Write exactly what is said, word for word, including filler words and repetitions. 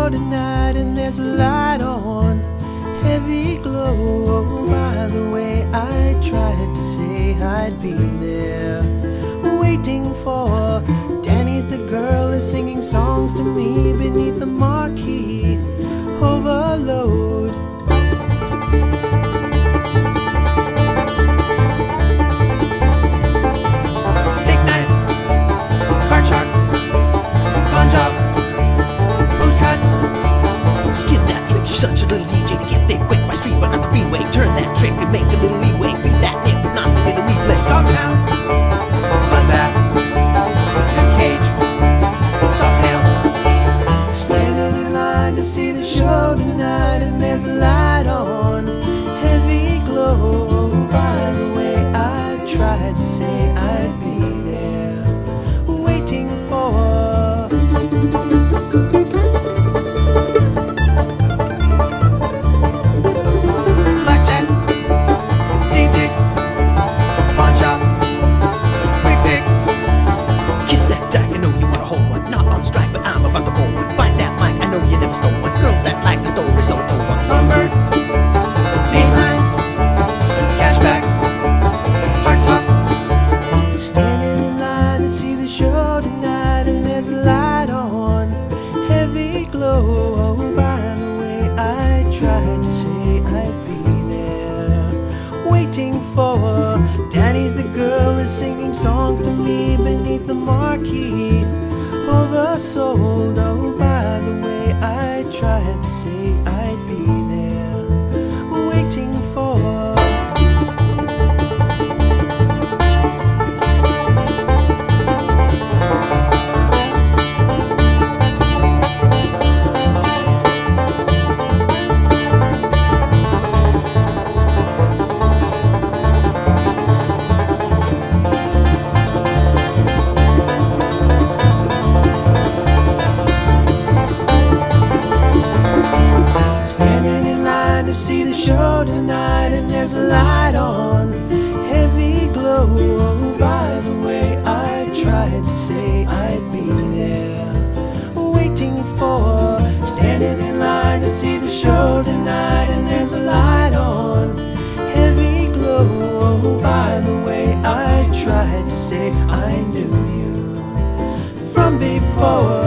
show tonight and there's a light on, heavy glow. By the way, I tried to say I'd be there, waiting for Danny's the girl is singing songs to me beneath the marquee. Overload. Steak knife, card shark, con job, boot cut. Skip that flick, you're such a little D J to get there quick by street but not the freeway. Turn that trick and make a little leeway. Beat that nick but not the way that we play. Dogtown, bloodbath, rib cage, soft tail. Standing in line to see the show tonight and there's a light on, heavy glow. By the way, I tried to say I'd be there, waiting for blackjack, deep dick, pawn shop, quick pick. Kiss that jack, I know you want to hold one. Not on strike, but I'm about to roll one. Bite that mic, I know you never stole one. Girls that like the story, so I told one. Sunbird, mainline, cashback, hard talk. Standing in line to see the show tonight and there's a light on, heavy glow. By the way, I tried to say I'd be there, waiting for Danny's the girl is singing songs to me beneath the marquee. Oversold. Oh, by the way, I tried to say I'd be there, waiting for standing in line to see the show tonight and there's a light on, heavy glow. By the way, I tried to say I'd be there, waiting for. Standing in line to see the show tonight and there's a light on, heavy glow. By the way, I tried to say I knew you from before.